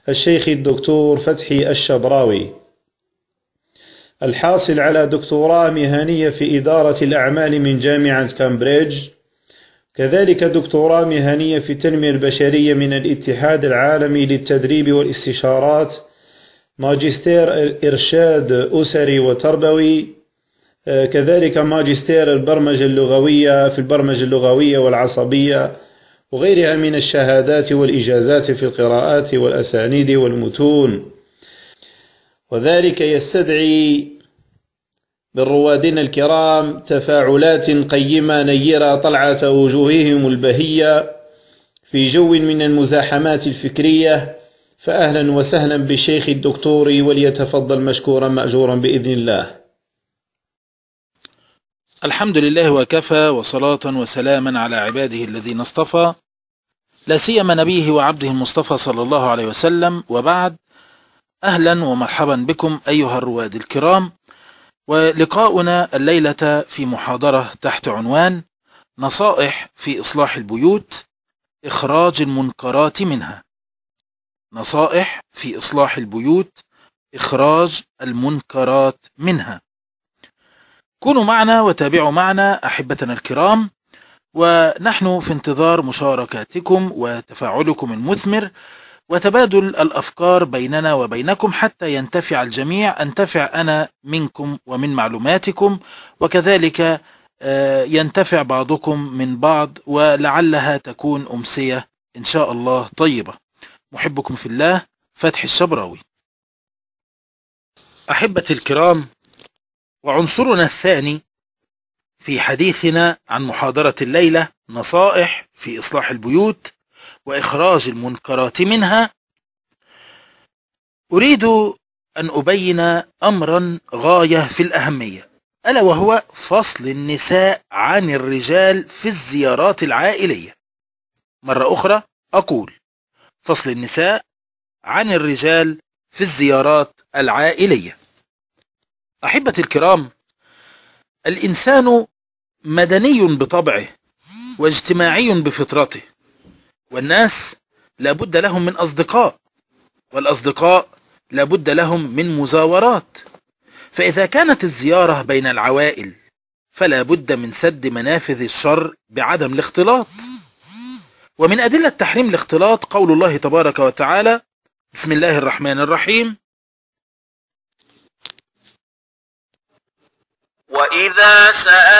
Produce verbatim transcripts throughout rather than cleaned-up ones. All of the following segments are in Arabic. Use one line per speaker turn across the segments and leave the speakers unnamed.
الشيخ الدكتور فتحي الشبراوي، الحاصل على دكتوراه مهنية في إدارة الأعمال من جامعة كامبريدج، كذلك دكتوراه مهنية في التنمية البشرية من الاتحاد العالمي للتدريب والاستشارات، ماجستير إرشاد أسري وتربوي، كذلك ماجستير البرمجة اللغوية في البرمجة اللغوية والعصبية، وغيرها من الشهادات والإجازات في القراءات والأسانيد والمتون. وذلك يستدعي من روادنا الكرام تفاعلات قيمة نيرة طلعة وجوههم البهية في جو من المزاحمات الفكرية، فأهلا وسهلا بالشيخ الدكتور، وليتفضل مشكورا مأجورا بإذن الله.
الحمد لله وكفى، وصلاة وسلاما على عباده الذين اصطفى، لا سيما نبيه وعبده المصطفى صلى الله عليه وسلم، وبعد. أهلا ومرحبا بكم أيها الرواد الكرام، ولقاؤنا الليلة في محاضرة تحت عنوان نصائح في إصلاح البيوت، إخراج المنكرات منها. نصائح في إصلاح البيوت، إخراج المنكرات منها. كونوا معنا وتابعوا معنا أحبتنا الكرام، ونحن في انتظار مشاركاتكم وتفاعلكم المثمر وتبادل الأفكار بيننا وبينكم حتى ينتفع الجميع، أنتفع أنا منكم ومن معلوماتكم، وكذلك ينتفع بعضكم من بعض، ولعلها تكون أمسية إن شاء الله طيبة. محبكم في الله، فتحي الشبراوي. أحبتي الكرام، وعنصرنا الثاني في حديثنا عن محاضرة الليلة نصائح في إصلاح البيوت وإخراج المنكرات منها، أريد أن أبين أمرا غاية في الأهمية، ألا وهو فصل النساء عن الرجال في الزيارات العائلية. مرة أخرى أقول فصل النساء عن الرجال في الزيارات العائلية. أحبتي الكرام، الإنسان مدني بطبعه واجتماعي بفطرته، والناس لابد لهم من أصدقاء، والأصدقاء لابد لهم من مزاورات. فإذا كانت الزيارة بين العوائل فلا بد من سد منافذ الشر بعدم الاختلاط. ومن أدلة تحريم الاختلاط قول الله تبارك وتعالى: بسم الله الرحمن الرحيم:
وإذا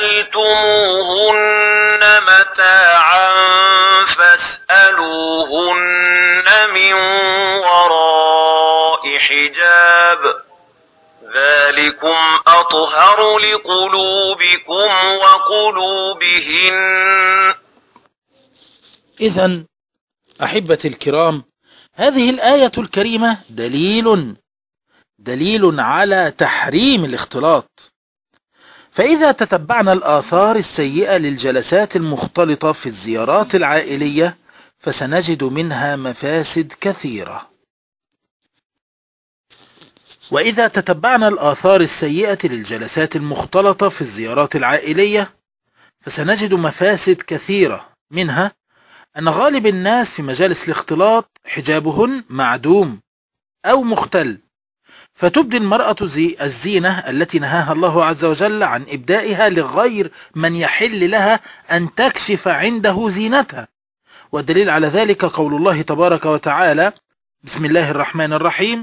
سألتموهن متاعا فاسألوهن من وراء حجاب ذلكم أطهر لقلوبكم وقلوبهن.
إذن أحبتي الكرام، هذه الآية الكريمة دليل دليل على تحريم الاختلاط. فإذا تتبعنا الآثار السيئة للجلسات المختلطة في الزيارات العائلية فسنجد منها مفاسد كثيرة. وإذا تتبعنا الآثار السيئة للجلسات المختلطة في الزيارات العائلية فسنجد مفاسد كثيرة، منها أن غالب الناس في مجالس الاختلاط حجابهن معدوم أو مختل، فتبدي المرأة الزينة التي نهاها الله عز وجل عن إبدائها لغير من يحل لها أن تكشف عنده زينتها. والدليل على ذلك قول الله تبارك وتعالى: بسم الله الرحمن الرحيم: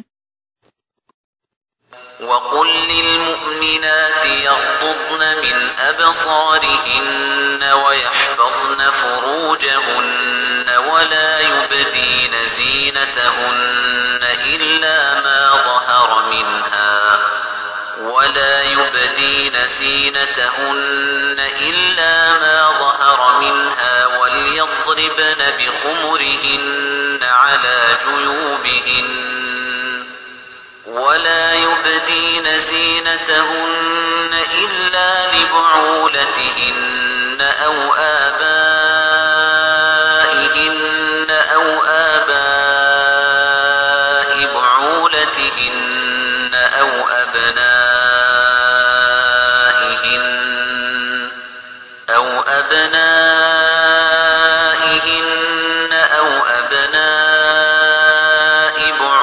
وقل للمؤمنات يغضضن من أبصارهن ويحفظن فروجهن ولا يبدين زينتهن إلا ما ظهر منها ولا يبدين زينتهن إلا ما ظهر منها وليضربن بخمرهن على جيوبهن ولا يبدين زينتهن إلا لبعولتهن أو آبائهن أو آباء بعولتهن أو أبنائهن أو أبنائهن أو أبناء بعولتهن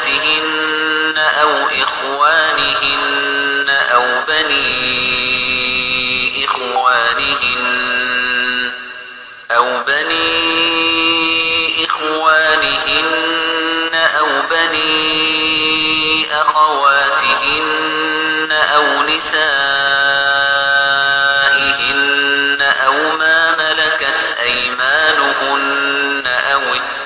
بعولتهن أو إخوانهن أو بني إخوانهن أو بني إخوانهن أو بني أخواتهن أو نسائهن أو ما ملكت أيمانهن أو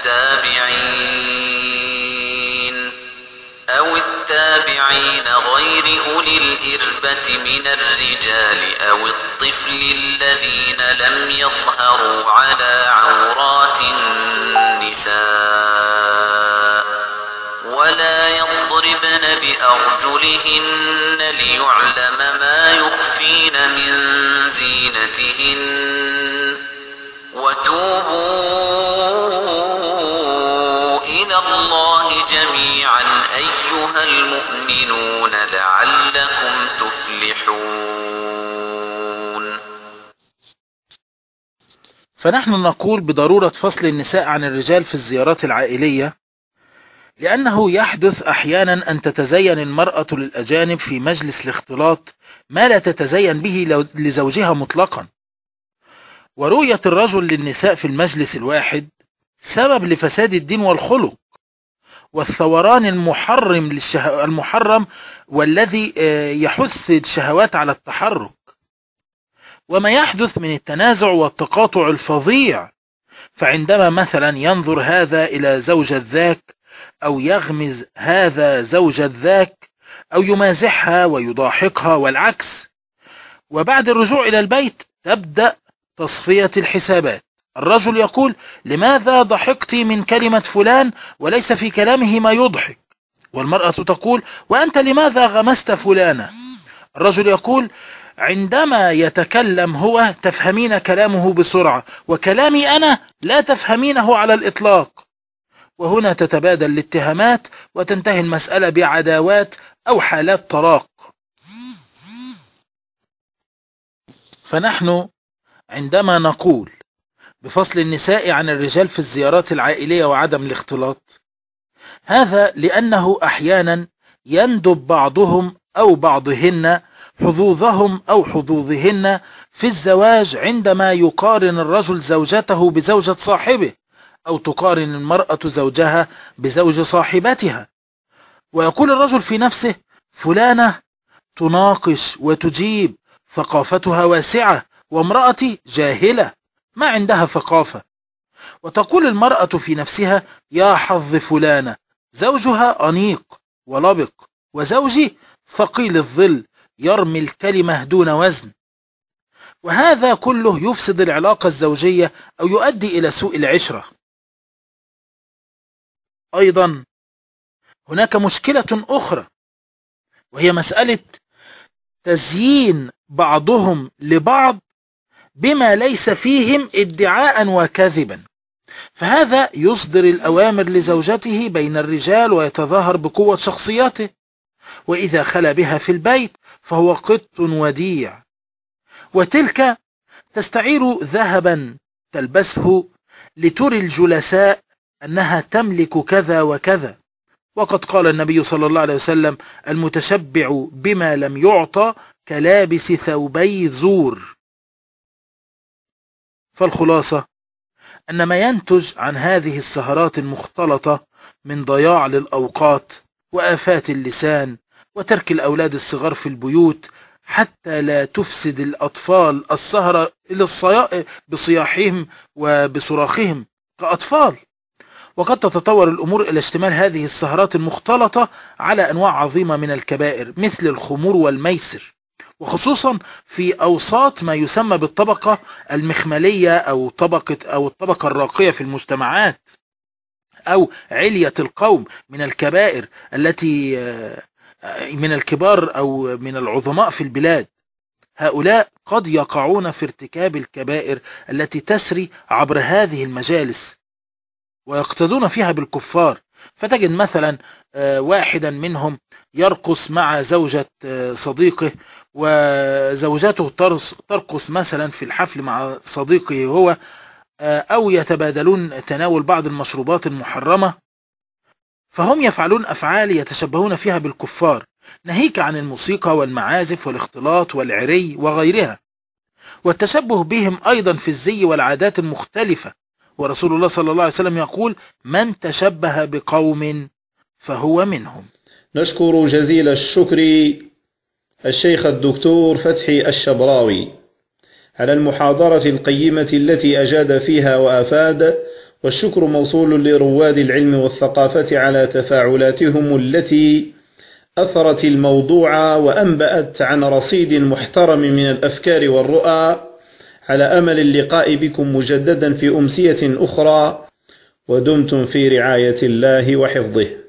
التابعين أو التابعين غير أولي الإربة من الرجال أو الطفل الذين لم يظهروا على عورات النساء ولا يضربن بأرجلهن ليعلم ما يخفين من زينتهن وتوبوا إلى الله جميعا أيها المؤمنون لعلكم تفلحون.
فنحن نقول بضرورة فصل النساء عن الرجال في الزيارات العائلية، لأنه يحدث أحيانا أن تتزين المرأة للأجانب في مجلس الاختلاط ما لا تتزين به لزوجها مطلقا، ورؤية الرجل للنساء في المجلس الواحد سبب لفساد الدين والخلق والثوران المحرم للشه... المحرم والذي يحث الشهوات على التحرك، وما يحدث من التنازع والتقاطع الفظيع. فعندما مثلا ينظر هذا إلى زوجة ذاك أو يغمز هذا زوجة ذاك أو يمازحها ويضاحكها والعكس، وبعد الرجوع إلى البيت تبدأ تصفية الحسابات. الرجل يقول: لماذا ضحكت من كلمة فلان وليس في كلامه ما يضحك؟ والمرأة تقول: وأنت لماذا غمست فلانا؟ الرجل يقول: عندما يتكلم هو تفهمين كلامه بسرعة، وكلامي أنا لا تفهمينه على الإطلاق. وهنا تتبادل الاتهامات وتنتهي المسألة بعداوات أو حالات طلاق. فنحن عندما نقول بفصل النساء عن الرجال في الزيارات العائلية وعدم الاختلاط، هذا لأنه أحيانا يندب بعضهم أو بعضهن حظوظهم أو حظوظهن في الزواج عندما يقارن الرجل زوجته بزوجة صاحبه، أو تقارن المرأة زوجها بزوج صاحبتها، ويقول الرجل في نفسه: فلانة تناقش وتجيب، ثقافتها واسعة، وامرأتي جاهلة ما عندها ثقافة. وتقول المرأة في نفسها: يا حظ فلانة، زوجها أنيق ولبق، وزوجي ثقيل الظل يرمي الكلمة دون وزن. وهذا كله يفسد العلاقة الزوجية أو يؤدي إلى سوء العشرة. أيضا هناك مشكلة أخرى، وهي مسألة تزيين بعضهم لبعض بما ليس فيهم ادعاء وكذبا. فهذا يصدر الأوامر لزوجته بين الرجال ويتظاهر بقوة شخصيته، وإذا خلى بها في البيت فهو قط وديع، وتلك تستعير ذهبا تلبسه لتري الجلساء أنها تملك كذا وكذا. وقد قال النبي صلى الله عليه وسلم: المتشبع بما لم يعطى كلابس ثوبي زور. فالخلاصة أن ما ينتج عن هذه السهرات المختلطة من ضياع للأوقات وآفات اللسان وترك الأولاد الصغار في البيوت حتى لا تفسد الأطفال السهرة بصياحهم وبصراخهم كأطفال. وقد تتطور الأمور إلى اشتمال هذه السهرات المختلطة على أنواع عظيمة من الكبائر مثل الخمور والميسر، وخصوصا في أوساط ما يسمى بالطبقة المخملية أو طبقة أو الطبقة الراقية في المجتمعات، أو علية القوم من الكبائر التي من الكبار أو من العظماء في البلاد. هؤلاء قد يقعون في ارتكاب الكبائر التي تسري عبر هذه المجالس ويقتدون فيها بالكفار. فتجد مثلا واحدا منهم يرقص مع زوجة صديقه، وزوجته ترقص مثلا في الحفل مع صديقه هو، أو يتبادلون تناول بعض المشروبات المحرمة. فهم يفعلون أفعال يتشبهون فيها بالكفار، ناهيك عن الموسيقى والمعازف والاختلاط والعري وغيرها، والتشبه بهم أيضا في الزي والعادات المختلفة. ورسول الله صلى الله عليه وسلم يقول: من تشبه بقوم فهو منهم.
نشكر جزيل الشكر الشيخ الدكتور فتحي الشبراوي على المحاضرة القيمة التي أجاد فيها وأفاد، والشكر موصول لرواد العلم والثقافة على تفاعلاتهم التي أثرت الموضوع وأنبأت عن رصيد محترم من الأفكار والرؤى، على أمل اللقاء بكم مجددا في أمسية أخرى، ودمتم في رعاية الله وحفظه.